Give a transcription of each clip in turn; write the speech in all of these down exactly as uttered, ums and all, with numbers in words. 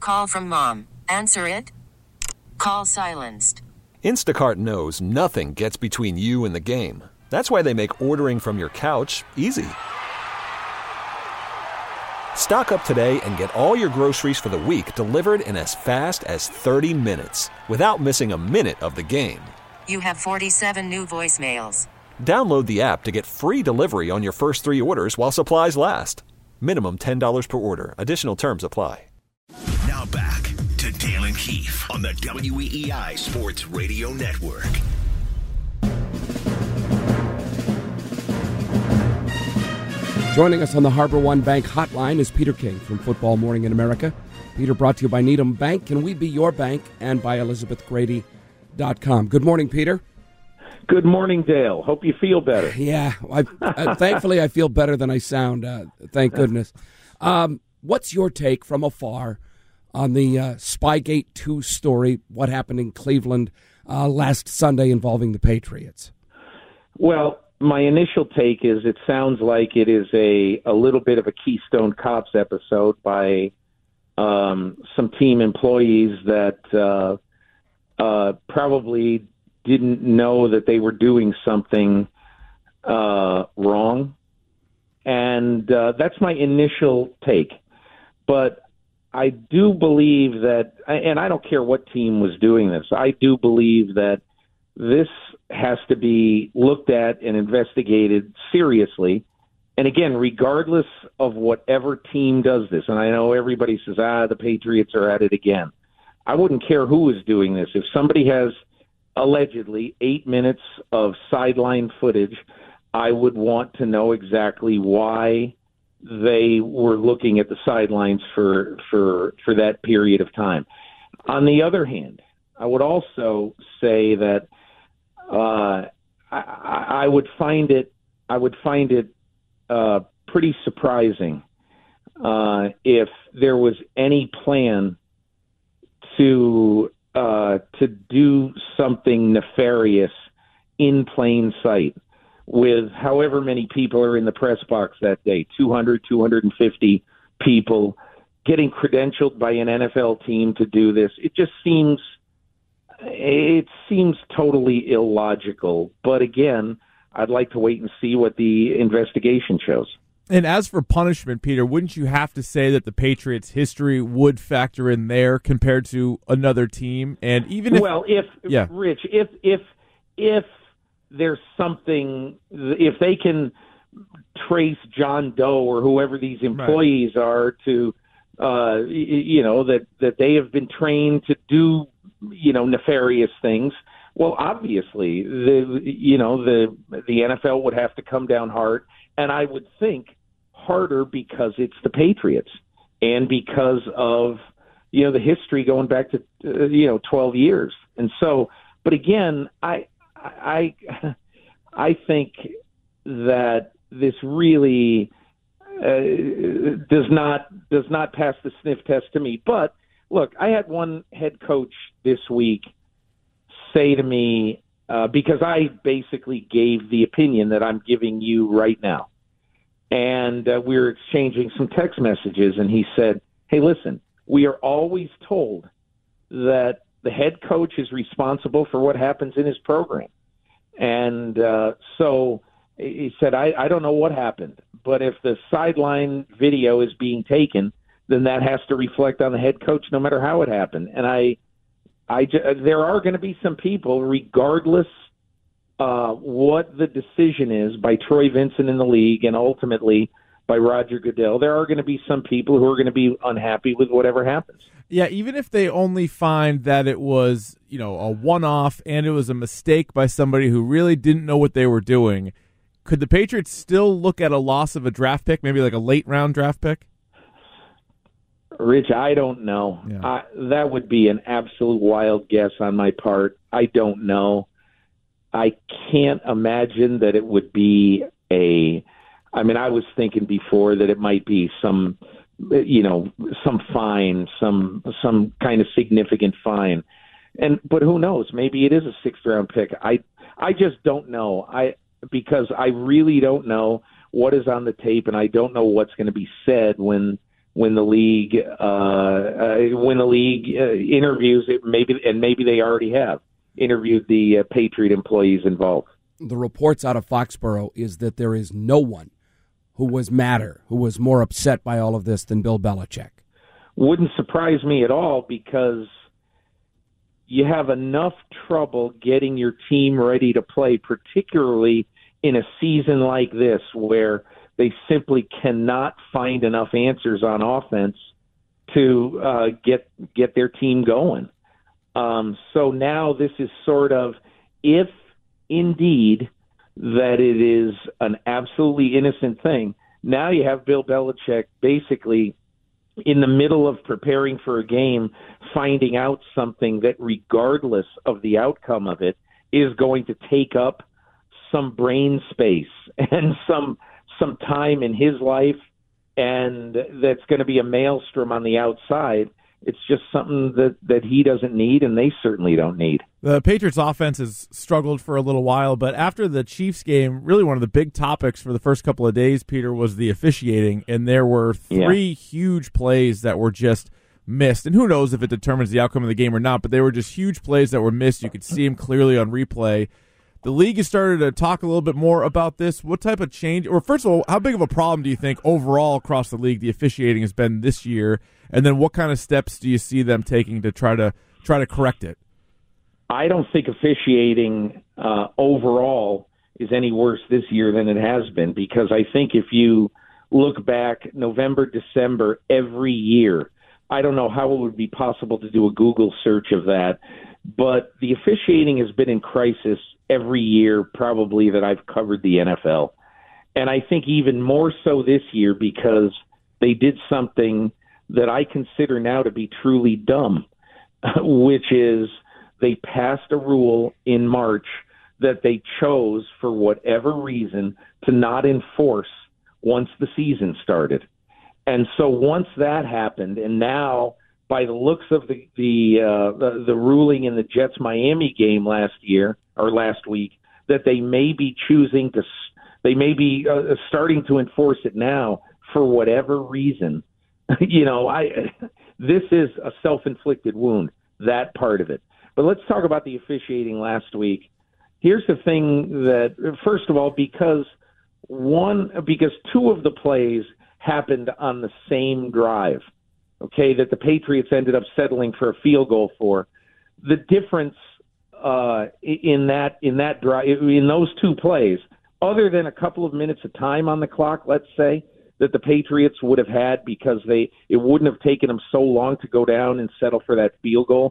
Call from mom. Answer it. Call silenced. Instacart knows nothing gets between you and the game. That's why they make ordering from your couch easy. Stock up today and get all your groceries for the week delivered in as fast as thirty minutes without missing a minute of the game. You have forty-seven new voicemails. Download the app to get free delivery on your first three orders while supplies last. Minimum ten dollars per order. Additional terms apply. Now back to Dale and Keefe on the W E E I Sports Radio Network. Joining us on the Harbor One Bank hotline is Peter King from Football Morning in America. Peter, brought to you by Needham Bank. Can we be your bank? And by Elizabeth Grady dot com. Good morning, Peter. Good morning, Dale. Hope you feel better. Yeah, I, uh, thankfully I feel better than I sound, uh, thank goodness. Um, what's your take from afar on the uh, Spygate two story, what happened in Cleveland uh, last Sunday involving the Patriots? Well, my initial take is it sounds like it is a, a little bit of a Keystone Cops episode by um, some team employees that uh, uh, probably didn't know that they were doing something uh, wrong. And uh, that's my initial take. But I do believe that, and I don't care what team was doing this, I do believe that this has to be looked at and investigated seriously. And again, regardless of whatever team does this, and I know everybody says, ah, the Patriots are at it again. I wouldn't care who is doing this. If somebody has allegedly eight minutes of sideline footage, I would want to know exactly why they were looking at the sidelines for, for, for that period of time. On the other hand, I would also say that Uh, I, I would find it. I would find it uh, pretty surprising uh, if there was any plan to uh, to do something nefarious in plain sight with however many people are in the press box that day, two hundred, two hundred fifty people getting credentialed by an N F L team to do this. It just seems. It seems totally illogical, but again, I'd like to wait and see what the investigation shows. And as for punishment, Peter, wouldn't you have to say that the Patriots' history would factor in there compared to another team? And even if, well, if yeah. Rich, if if if there's something, if they can trace John Doe or whoever these employees right. are to, uh, you know, that that they have been trained to do, you know, nefarious things. Well, obviously, the you know the the N F L would have to come down hard, and I would think harder because it's the Patriots and because of you know the history going back to uh, you know twelve years. And so, but again, I I I think that this really uh, does not does not pass the sniff test to me, but. Look, I had one head coach this week say to me, uh, because I basically gave the opinion that I'm giving you right now. And uh, we were exchanging some text messages, and he said, hey, listen, we are always told that the head coach is responsible for what happens in his program. And uh, so he said, I, I don't know what happened, but if the sideline video is being taken, then that has to reflect on the head coach no matter how it happened. And I, I, there are going to be some people, regardless uh, what the decision is by Troy Vincent in the league and ultimately by Roger Goodell, there are going to be some people who are going to be unhappy with whatever happens. Yeah, even if they only find that it was, you know, a one-off and it was a mistake by somebody who really didn't know what they were doing, could the Patriots still look at a loss of a draft pick, maybe like a late-round draft pick? Rich, I don't know. Yeah. I, that would be an absolute wild guess on my part. I don't know. I can't imagine that it would be a – I mean, I was thinking before that it might be some, you know, some fine, some some kind of significant fine. And but who knows? Maybe it is a sixth-round pick. I I just don't know. I because I really don't know what is on the tape, and I don't know what's going to be said when – when the league uh, uh, win the league uh, interviews, it maybe and maybe they already have interviewed the uh, Patriot employees involved. The reports out of Foxborough is that there is no one who was madder, who was more upset by all of this than Bill Belichick. Wouldn't surprise me at all, because you have enough trouble getting your team ready to play, particularly in a season like this where they simply cannot find enough answers on offense to uh, get get their team going. Um, so now this is sort of, if indeed that it is an absolutely innocent thing, now you have Bill Belichick basically in the middle of preparing for a game, finding out something that, regardless of the outcome of it, is going to take up some brain space and some some time in his life, and that's going to be a maelstrom on the outside. It's just something that, that he doesn't need, and they certainly don't need. The Patriots offense has struggled for a little while, but after the Chiefs game, really one of the big topics for the first couple of days, Peter, was the officiating, and there were three yeah. huge plays that were just missed. And who knows if it determines the outcome of the game or not, but they were just huge plays that were missed. You could see them clearly on replay. The league has started to talk a little bit more about this. What type of change, or first of all, how big of a problem do you think overall across the league the officiating has been this year? And then what kind of steps do you see them taking to try to try to correct it? I don't think officiating uh, overall is any worse this year than it has been, because I think if you look back November, December, every year, I don't know how it would be possible to do a Google search of that, but the officiating has been in crisis every year probably that I've covered the N F L. And I think even more so this year, because they did something that I consider now to be truly dumb, which is they passed a rule in March that they chose, for whatever reason, to not enforce once the season started. And so once that happened, and now by the looks of the the, uh, the the ruling in the Jets-Miami game last year or last week, that they may be choosing to, they may be uh, starting to enforce it now for whatever reason. You know, I this is a self-inflicted wound, that part of it. But let's talk about the officiating last week. Here's the thing that, first of all, because one, because two of the plays happened on the same drive, okay, that the Patriots ended up settling for a field goal for. The difference uh, in that in that drive, in those two plays, other than a couple of minutes of time on the clock, let's say, that the Patriots would have had, because they it wouldn't have taken them so long to go down and settle for that field goal.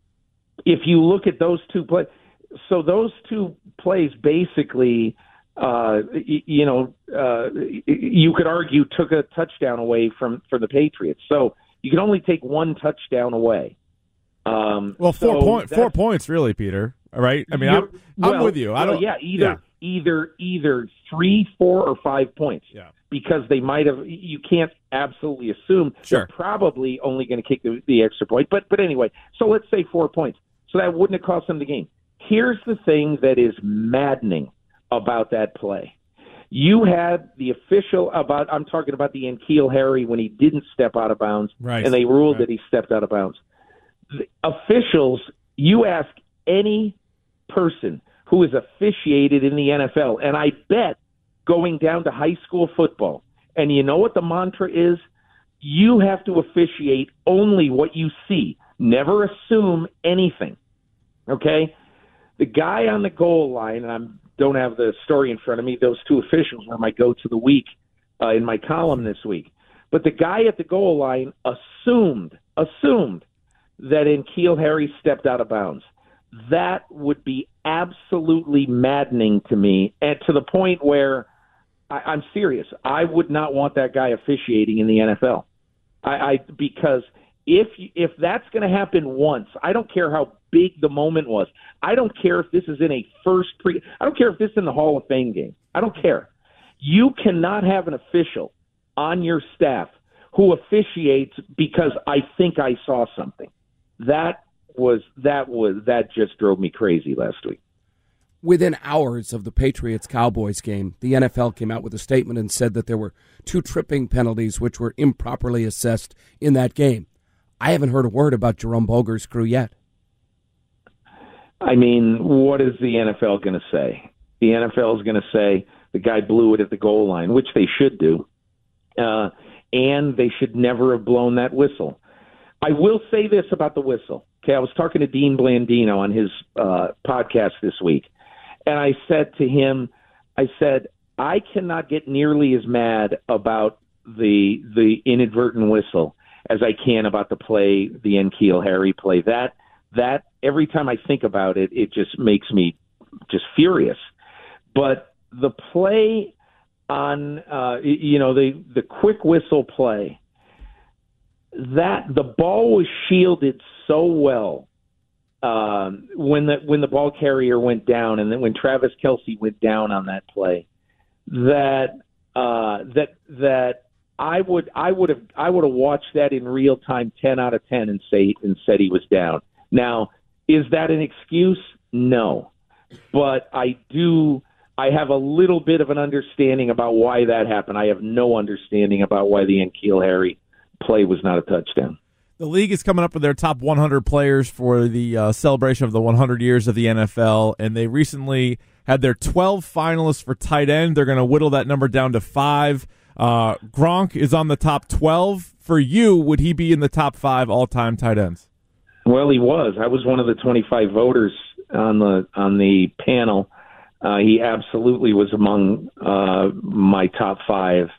If you look at those two plays, so those two plays basically, uh, you know, uh, you could argue took a touchdown away from, from the Patriots. So you can only take one touchdown away. Um, well, four so point, four points, really, Peter. All right. I mean, I'm, well, I'm with you. I don't. Well, yeah, either yeah. either either three, four, or five points. Yeah. Because they might have, you can't absolutely assume sure. they're probably only going to kick the, the extra point. But but anyway, so let's say four points. So that wouldn't have cost them the game. Here's the thing that is maddening about that play. You had the official about, I'm talking about the N'Keal Harry when he didn't step out of bounds, right. and they ruled right. that he stepped out of bounds. The officials, you ask any person who is officiated in the N F L, and I bet going down to high school football, and you know what the mantra is? You have to officiate only what you see. Never assume anything, okay? The guy on the goal line, and I don't have the story in front of me, those two officials were my go to the week uh, in my column this week. But the guy at the goal line assumed, assumed that N'Keal Harry stepped out of bounds. That would be absolutely maddening to me, and to the point where I, I'm serious. I would not want that guy officiating in the N F L. I, I because if if that's going to happen once, I don't care how big the moment was. I don't care if this is in a first pre. I don't care if this is in the Hall of Fame game. I don't care. You cannot have an official on your staff who officiates because I think I saw something. That was that was that just drove me crazy last week. Within hours of the Patriots-Cowboys game, the N F L came out with a statement and said that there were two tripping penalties which were improperly assessed in that game. I haven't heard a word about Jerome Boger's crew yet. I mean, what is the N F L going to say? The N F L is going to say the guy blew it at the goal line, which they should do, uh, and they should never have blown that whistle. I will say this about the whistle. Okay, I was talking to Dean Blandino on his uh, podcast this week, and I said to him, I said, I cannot get nearly as mad about the the inadvertent whistle as I can about the play, the N'Keal Harry play. That that every time I think about it, it just makes me just furious. But the play on, uh, you know, the the quick whistle play, that the ball was shielded so well um, when the when the ball carrier went down, and then when Travis Kelce went down on that play, that uh, that that I would I would have I would have watched that in real time, ten out of ten, and say and said he was down. Now, is that an excuse? No, but I do. I have a little bit of an understanding about why that happened. I have no understanding about why the N'Keal Harry play was not a touchdown. The league is coming up with their top one hundred players for the uh, celebration of the one hundred years of the N F L, and they recently had their twelve finalists for tight end. They're going to whittle that number down to five. Uh, Gronk is on the top twelve. For you, would he be in the top five all-time tight ends? Well, he was. I was one of the twenty-five voters on the on the panel. Uh, he absolutely was among uh, my top five.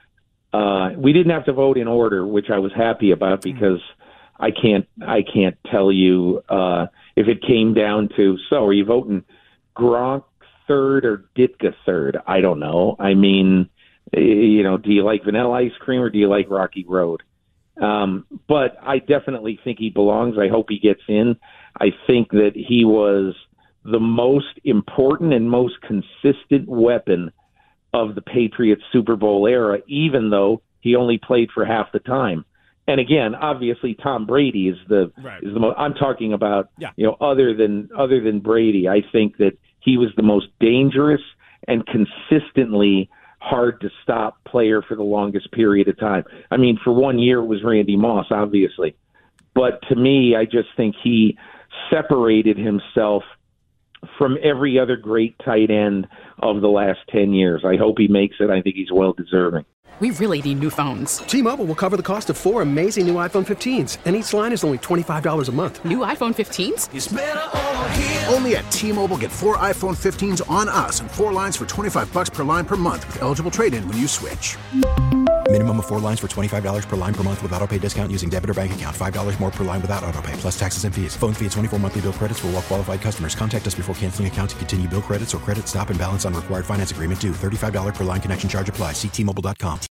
Uh, we didn't have to vote in order, which I was happy about, because I can't I can't tell you uh, if it came down to, so are you voting Gronk third or Ditka third? I don't know. I mean, you know, do you like vanilla ice cream or do you like Rocky Road? Um, but I definitely think he belongs. I hope he gets in. I think that he was the most important and most consistent weapon of the Patriots Super Bowl era, even though he only played for half the time. And again, obviously Tom Brady is the right. is the most. I'm talking about yeah. you know other than other than Brady. I think that he was the most dangerous and consistently hard to stop player for the longest period of time. I mean, for one year it was Randy Moss, obviously, but to me, I just think he separated himself from every other great tight end of the last ten years. I hope he makes it. I think he's well deserving. We really need new phones. T-Mobile will cover the cost of four amazing new iPhone fifteens, and each line is only twenty-five dollars a month. New iPhone fifteens? It's better over here. Only at T-Mobile, get four iPhone fifteens on us and four lines for twenty-five bucks per line per month with eligible trade-in when you switch. Minimum of four lines for twenty-five dollars per line per month with autopay discount using debit or bank account. five dollars more per line without autopay, plus taxes and fees. Phone fee at twenty-four monthly bill credits for well-qualified customers. Contact us before canceling account to continue bill credits or credit stop and balance on required finance agreement due. thirty-five dollars per line connection charge applies. See T Mobile dot com.